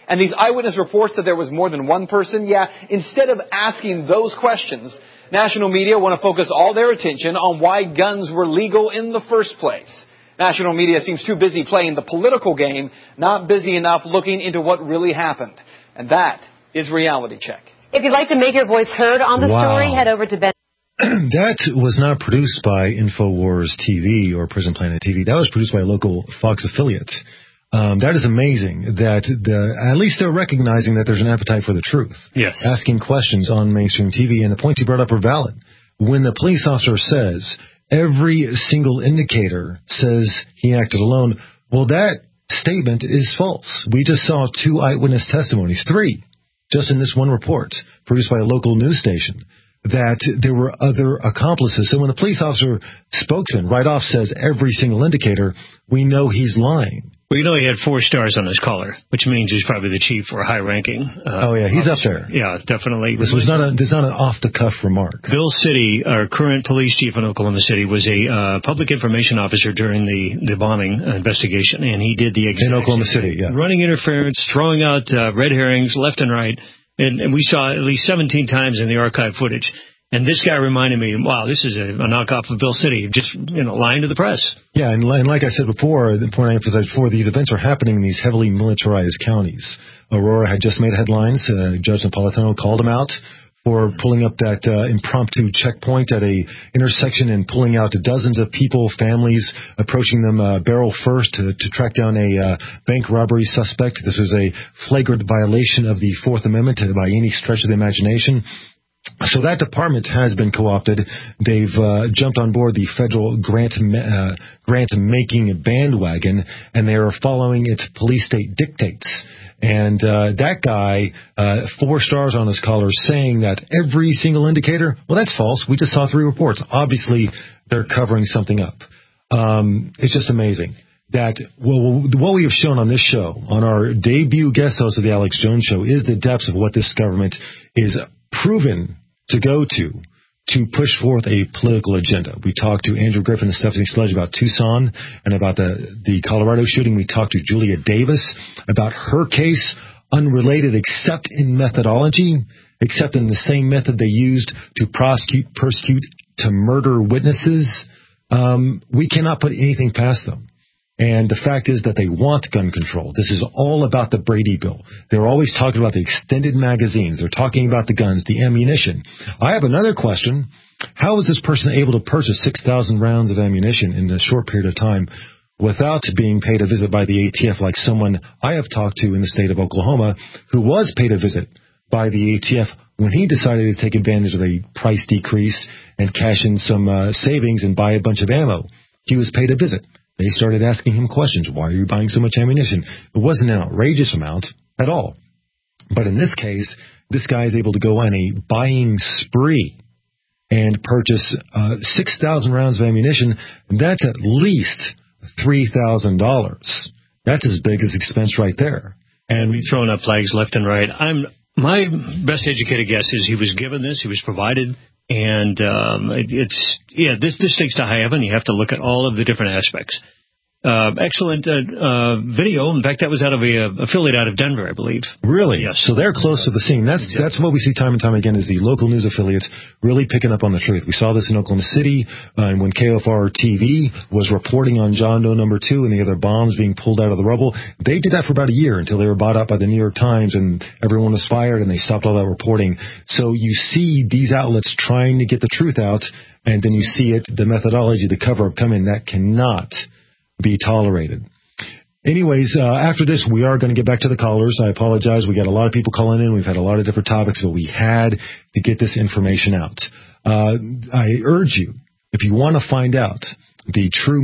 And these eyewitness reports that there was more than one person, instead of asking those questions, national media want to focus all their attention on why guns were legal in the first place. National media seems too busy playing the political game, not busy enough looking into what really happened. And that is Reality Check. If you'd like to make your voice heard on the story, head over to Ben. That was not produced by InfoWars TV or Prison Planet TV. That was produced by a local Fox affiliate. That is amazing that at least they're recognizing that there's an appetite for the truth. Yes. Asking questions on mainstream TV, and the points you brought up are valid. When the police officer says every single indicator says he acted alone, well, that statement is false. We just saw 2 eyewitness testimonies, 3, just in this one report produced by a local news station, that there were other accomplices. So when the police officer spokesman right off says every single indicator, we know he's lying. Well, you know he had 4 stars on his collar, which means he's probably the chief or high-ranking. He's up there. Yeah, definitely. This is not an off-the-cuff remark. Bill City, our current police chief in Oklahoma City, was a public information officer during the bombing investigation, and he did the exact in Oklahoma City, running interference, throwing out red herrings left and right, and we saw at least 17 times in the archive footage. And this guy reminded me, wow, this is a knockoff of Bill City, just lying to the press. Yeah, and like I said before, the point I emphasized before, these events are happening in these heavily militarized counties. Aurora had just made headlines. Judge Napolitano called him out for pulling up that impromptu checkpoint at a intersection and pulling out dozens of people, families, approaching them barrel first to track down a bank robbery suspect. This was a flagrant violation of the Fourth Amendment by any stretch of the imagination. So that department has been co-opted. They've jumped on board the federal grant-making bandwagon, and they are following its police state dictates. And that guy, 4 stars on his collar, saying that every single indicator, well, that's false. We just saw 3 reports. Obviously, they're covering something up. It's just amazing that what we have shown on this show, on our debut guest host of the Alex Jones Show, is the depths of what this government is proven to go to push forth a political agenda. We talked to Andrew Griffin and Stephanie Sledge about Tucson and about the Colorado shooting. We talked to Julia Davis about her case, unrelated except in methodology, except in the same method they used to prosecute, persecute, to murder witnesses. We cannot put anything past them. And the fact is that they want gun control. This is all about the Brady bill. They're always talking about the extended magazines. They're talking about the guns, the ammunition. I have another question. How is this person able to purchase 6,000 rounds of ammunition in a short period of time without being paid a visit by the ATF, like someone I have talked to in the state of Oklahoma who was paid a visit by the ATF when he decided to take advantage of a price decrease and cash in some savings and buy a bunch of ammo? He was paid a visit. They started asking him questions. Why are you buying so much ammunition? It wasn't an outrageous amount at all. But in this case, this guy is able to go on a buying spree and purchase 6,000 rounds of ammunition. That's at least $3,000. That's as big as expense right there. And we're throwing up flags left and right. My best educated guess is he was given this, he was provided. And this takes to high heaven. You have to look at all of the different aspects. Excellent video. In fact, that was out of a affiliate out of Denver, I believe. Really? Yes. So they're close to the scene. That's what we see time and time again is the local news affiliates really picking up on the truth. We saw this in Oklahoma City when KFR TV was reporting on John Doe number 2 and the other bombs being pulled out of the rubble. They did that for about a year until they were bought out by the New York Times and everyone was fired and they stopped all that reporting. So you see these outlets trying to get the truth out, and then you see the methodology, the cover-up come in. That cannot be tolerated. Anyways, after this, we are going to get back to the callers. I apologize. We got a lot of people calling in. We've had a lot of different topics, but we had to get this information out. I urge you, if you want to find out the true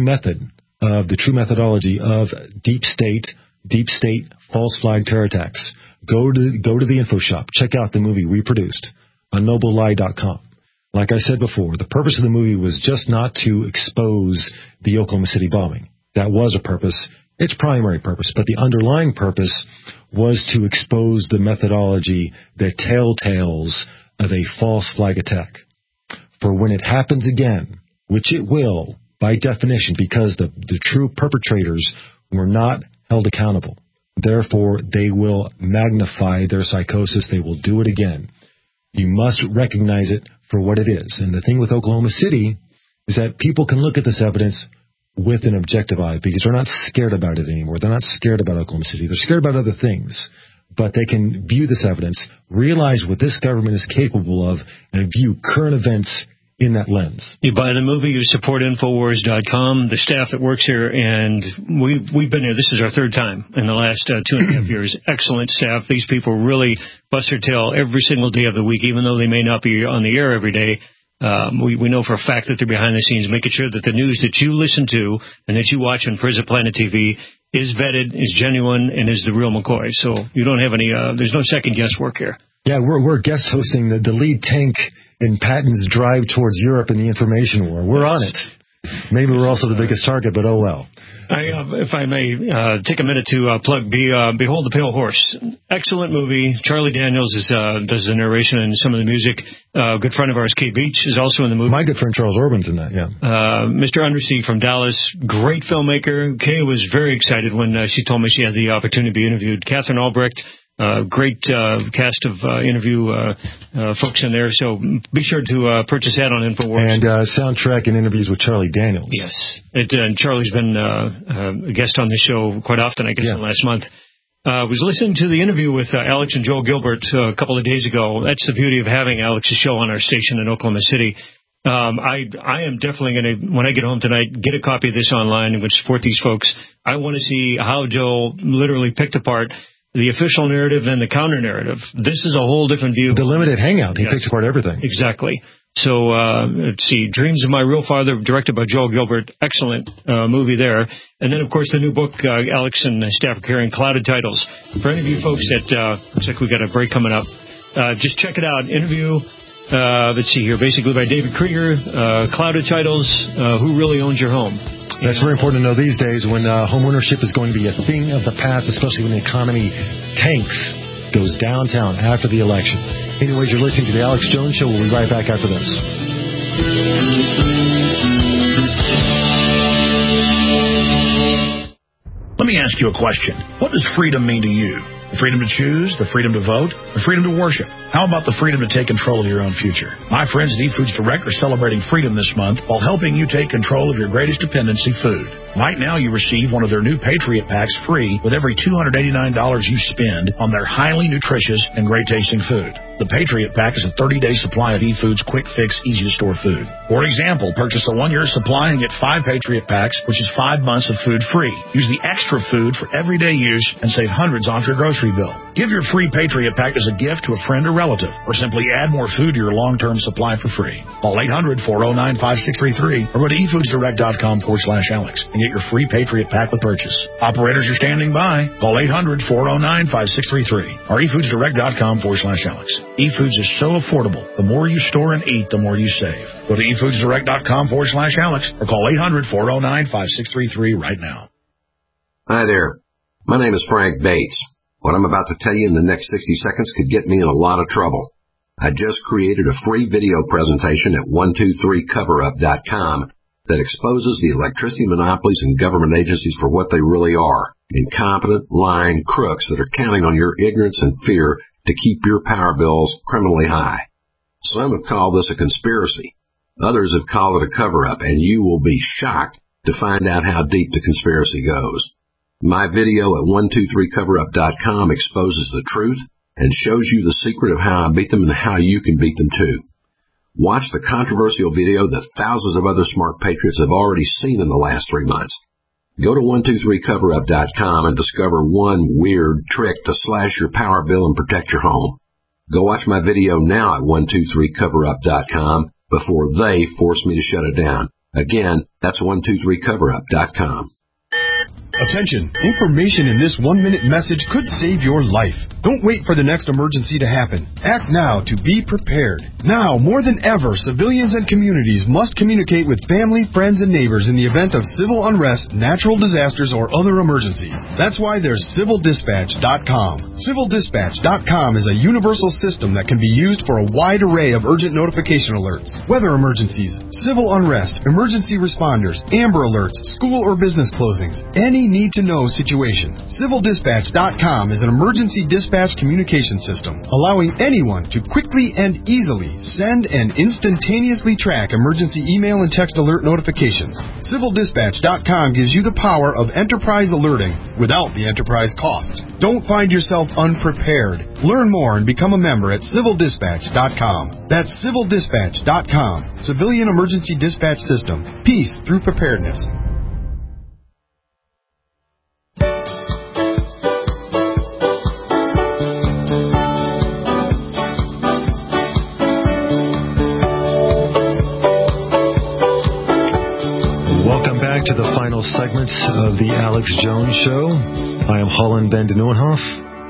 methodology of deep state false flag terror attacks, go to the info shop. Check out the movie we produced on NobleLie.com. Like I said before, the purpose of the movie was just not to expose the Oklahoma City bombing. That was a purpose, its primary purpose, but the underlying purpose was to expose the methodology, the telltales of a false flag attack. For when it happens again, which it will, by definition, because the true perpetrators were not held accountable. Therefore, they will magnify their psychosis. They will do it again. You must recognize it for what it is. And the thing with Oklahoma City is that people can look at this evidence with an objective eye because they're not scared about it anymore. They're not scared about Oklahoma City. They're scared about other things. But they can view this evidence, realize what this government is capable of, and view current events in that lens. You buy the movie, you support Infowars.com, the staff that works here, and we've been here. This is our third time in the last 2.5 years. Excellent staff. These people really bust their tail every single day of the week, even though they may not be on the air every day. We know for a fact that they're behind the scenes, making sure that the news that you listen to and that you watch on Prison Planet TV is vetted, is genuine, and is the real McCoy. So you don't have any, there's no second guesswork here. Yeah, we're guest hosting the lead tank in Patton's drive towards Europe in the information war. We're on it. Maybe we're also the biggest target, but oh well. If I may take a minute to plug Behold the Pale Horse. Excellent movie. Charlie Daniels does the narration and some of the music. Good friend of ours, Kay Beach, is also in the movie. My good friend Charles Orban's in that, yeah. Mr. Undersea from Dallas, great filmmaker. Kay was very excited when she told me she had the opportunity to be interviewed. Catherine Albrecht. Great cast of interview folks in there, so be sure to purchase that on InfoWars. And soundtrack and interviews with Charlie Daniels. Yes, and Charlie's been a guest on the show quite often, I guess, in the last month. I was listening to the interview with Alex and Joel Gilbert a couple of days ago. That's the beauty of having Alex's show on our station in Oklahoma City. I am definitely going to, when I get home tonight, get a copy of this online and would support these folks. I want to see how Joel literally picked apart the official narrative and the counter-narrative. This is a whole different view. The limited hangout. He picks apart everything. Exactly. So, let's see. Dreams of My Real Father, directed by Joel Gilbert. Excellent movie there. And then, of course, the new book, Alex and staff are carrying, Clouded Titles. For any of you folks that, looks like we got a break coming up, just check it out. Interview, let's see here, basically by David Krieger, Clouded Titles, Who Really Owns Your Home? That's very important to know these days when home ownership is going to be a thing of the past, especially when the economy tanks, goes downtown after the election. Anyways, you're listening to The Alex Jones Show. We'll be right back after this. Let me ask you a question. What does freedom mean to you? The freedom to choose, the freedom to vote, the freedom to worship. How about the freedom to take control of your own future? My friends at eFoods Direct are celebrating freedom this month while helping you take control of your greatest dependency, food. Right now, you receive one of their new Patriot Packs free with every $289 you spend on their highly nutritious and great-tasting food. The Patriot Pack is a 30-day supply of eFoods quick-fix, easy-to-store food. For example, purchase a 1-year supply and get 5 Patriot Packs, which is 5 months of food free. Use the extra food for everyday use and save hundreds off your grocery bill. Give your free Patriot Pack as a gift to a friend or relative, or simply add more food to your long-term supply for free. Call 800-409-5633 or go to eFoodsDirect.com/Alex and get your free Patriot Pack with purchase. Operators are standing by. Call 800-409-5633 or eFoodsDirect.com/Alex. eFoods is so affordable. The more you store and eat, the more you save. Go to eFoodsDirect.com/Alex or call 800-409-5633 right now. Hi there. My name is Frank Bates. What I'm about to tell you in the next 60 seconds could get me in a lot of trouble. I just created a free video presentation at 123coverup.com that exposes the electricity monopolies and government agencies for what they really are, incompetent, lying crooks that are counting on your ignorance and fear to keep your power bills criminally high. Some have called this a conspiracy. Others have called it a cover-up, and you will be shocked to find out how deep the conspiracy goes. My video at 123coverup.com exposes the truth and shows you the secret of how I beat them and how you can beat them too. Watch the controversial video that thousands of other smart patriots have already seen in the last 3 months. Go to 123coverup.com and discover one weird trick to slash your power bill and protect your home. Go watch my video now at 123coverup.com before they force me to shut it down. Again, that's 123coverup.com. Attention! Information in this 1-minute message could save your life. Don't wait for the next emergency to happen. Act now to be prepared. Now, more than ever, civilians and communities must communicate with family, friends, and neighbors in the event of civil unrest, natural disasters, or other emergencies. That's why there's CivilDispatch.com. CivilDispatch.com is a universal system that can be used for a wide array of urgent notification alerts, weather emergencies, civil unrest, emergency responders, Amber Alerts, school or business closings, any need-to-know situation. CivilDispatch.com is an emergency dispatch communication system, allowing anyone to quickly and easily send and instantaneously track emergency email and text alert notifications. CivilDispatch.com gives you the power of enterprise alerting without the enterprise cost. Don't find yourself unprepared. Learn more and become a member at CivilDispatch.com. That's CivilDispatch.com. Civilian Emergency Dispatch System. Peace through preparedness. Welcome back to the final segment of the Alex Jones Show. I am Holland Ben de Nieuwenhof.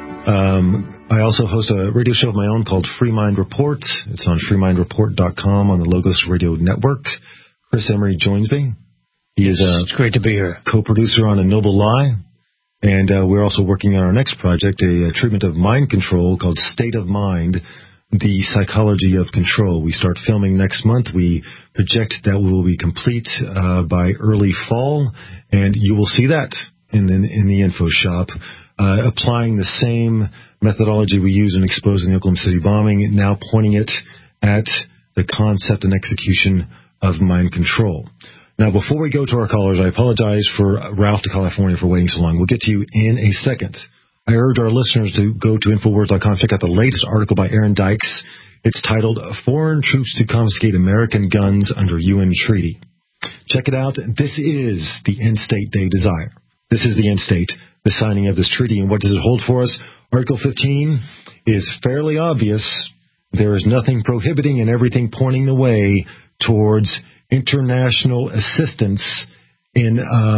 I also host a radio show of my own called Free Mind Report. It's on freemindreport.com on the Logos Radio Network. Chris Emery joins me. It's great to be here. Co-producer on A Noble Lie. And we're also working on our next project, a treatment of mind control called State of Mind, the Psychology of Control. We start filming next month. We project that we will be complete by early fall, and you will see that in the info shop. Applying the same methodology we use in exposing the Oklahoma City bombing, now pointing it at the concept and execution of mind control. Now, before we go to our callers, I apologize for Ralph to California for waiting so long. We'll get to you in a second. I urge our listeners to go to Infowars.com, check out the latest article by Aaron Dykes. It's titled, Foreign Troops to Confiscate American Guns Under UN Treaty. Check it out. This is the end state they desire. This is the end state, the signing of this treaty. And what does it hold for us? Article 15 is fairly obvious. There is nothing prohibiting and everything pointing the way towards international assistance in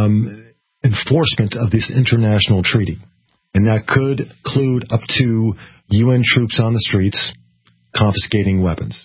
enforcement of this international treaty. And that could include up to UN troops on the streets confiscating weapons.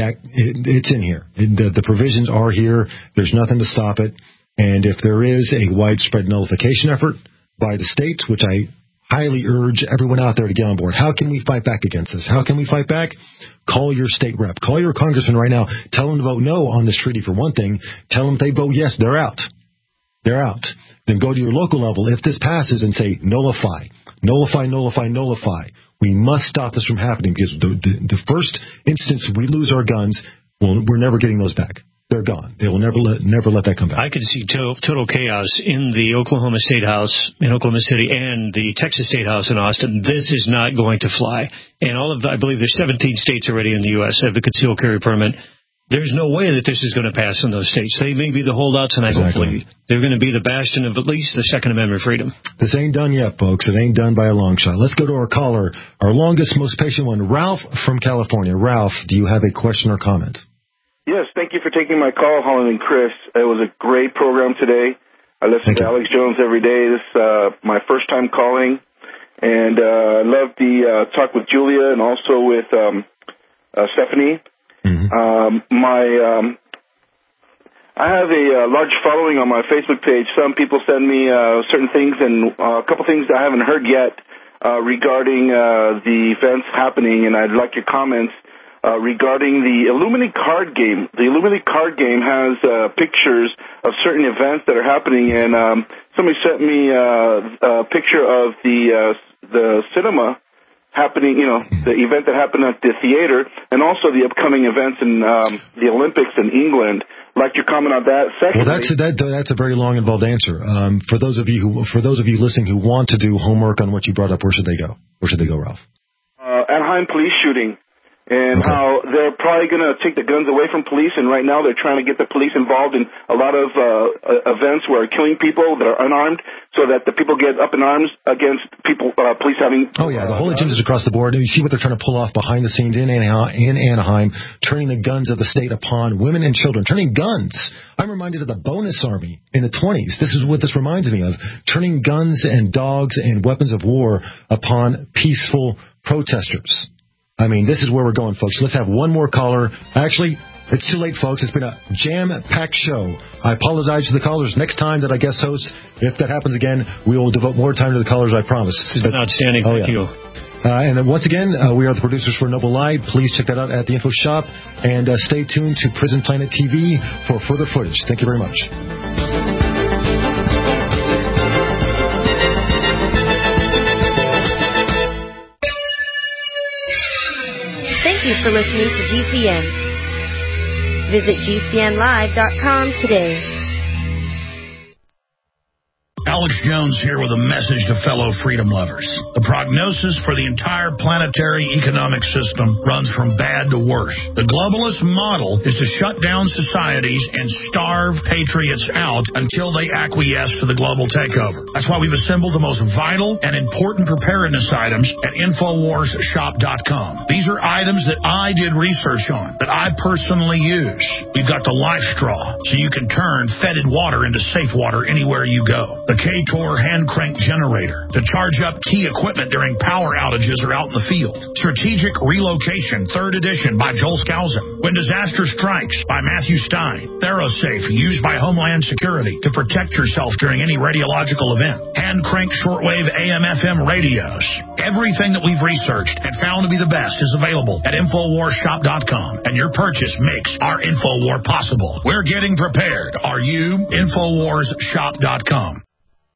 It's in here. The provisions are here. There's nothing to stop it. And if there is a widespread nullification effort by the states, which I highly urge everyone out there to get on board. How can we fight back against this? How can we fight back? Call your state rep. Call your congressman right now. Tell them to vote no on this treaty for one thing. Tell them if they vote yes, they're out. They're out. Then go to your local level if this passes and say nullify. Nullify, nullify, nullify. We must stop this from happening because the first instance we lose our guns, we're never getting those back. They're gone. They will never let that come back. I could see total chaos in the Oklahoma State House in Oklahoma City and the Texas State House in Austin. This is not going to fly. And I believe there's 17 states already in the U.S. that have the concealed carry permit. There's no way that this is going to pass in those states. They may be the holdouts, and hopefully they're going to be the bastion of at least the Second Amendment freedom. This ain't done yet, folks. It ain't done by a long shot. Let's go to our caller, our longest, most patient one, Ralph from California. Ralph, do you have a question or comment? Yes, thank you for taking my call, Holland and Chris. It was a great program today. I listen to Alex Jones every day. This is my first time calling, and I love the talk with Julia and also with Stephanie. Mm-hmm. I have a large following on my Facebook page. Some people send me certain things, and a couple things I haven't heard yet regarding the events happening, and I'd like your comments. Regarding the Illuminati card game. The Illuminati card game has pictures of certain events that are happening, and somebody sent me a picture of the cinema happening, the event that happened at the theater, and also the upcoming events in the Olympics in England. I'd like your comment on that. Secondly, well, that's a very long, involved answer. For those of you listening who want to do homework on what you brought up, where should they go? Where should they go, Ralph? Anaheim police shooting. and how they're probably going to take the guns away from police, and right now they're trying to get the police involved in a lot of events where killing people that are unarmed, so that the people get up in arms against people, police having... Oh, yeah, the whole agenda is across the board. And you see what they're trying to pull off behind the scenes in Anaheim, turning the guns of the state upon women and children, turning guns. I'm reminded of the bonus army in the 20s. This is what this reminds me of, turning guns and dogs and weapons of war upon peaceful protesters. I mean, this is where we're going, folks. Let's have one more caller. Actually, it's too late, folks. It's been a jam-packed show. I apologize to the callers. Next time that I guest host, if that happens again, we will devote more time to the callers, I promise. This has been outstanding. Thank you. And once again, we are the producers for Noble Live. Please check that out at the info shop. And stay tuned to Prison Planet TV for further footage. Thank you very much. Thank you for listening to GCN. Visit GCNlive.com today. Alex Jones here with a message to fellow freedom lovers. The prognosis for the entire planetary economic system runs from bad to worse. The globalist model is to shut down societies and starve patriots out until they acquiesce to the global takeover. That's why we've assembled the most vital and important preparedness items at InfoWarsShop.com. These are items that I did research on, that I personally use. We've got the Life Straw, so you can turn fetid water into safe water anywhere you go. The K-Tor hand crank generator to charge up key equipment during power outages or out in the field. Strategic Relocation, 3rd edition by Joel Skousen. When Disaster Strikes by Matthew Stein. ThyroSafe, used by Homeland Security to protect yourself during any radiological event. Hand crank shortwave AM/FM radios. Everything that we've researched and found to be the best is available at InfoWarsShop.com, and your purchase makes our InfoWar possible. We're getting prepared. Are you? InfoWarsShop.com.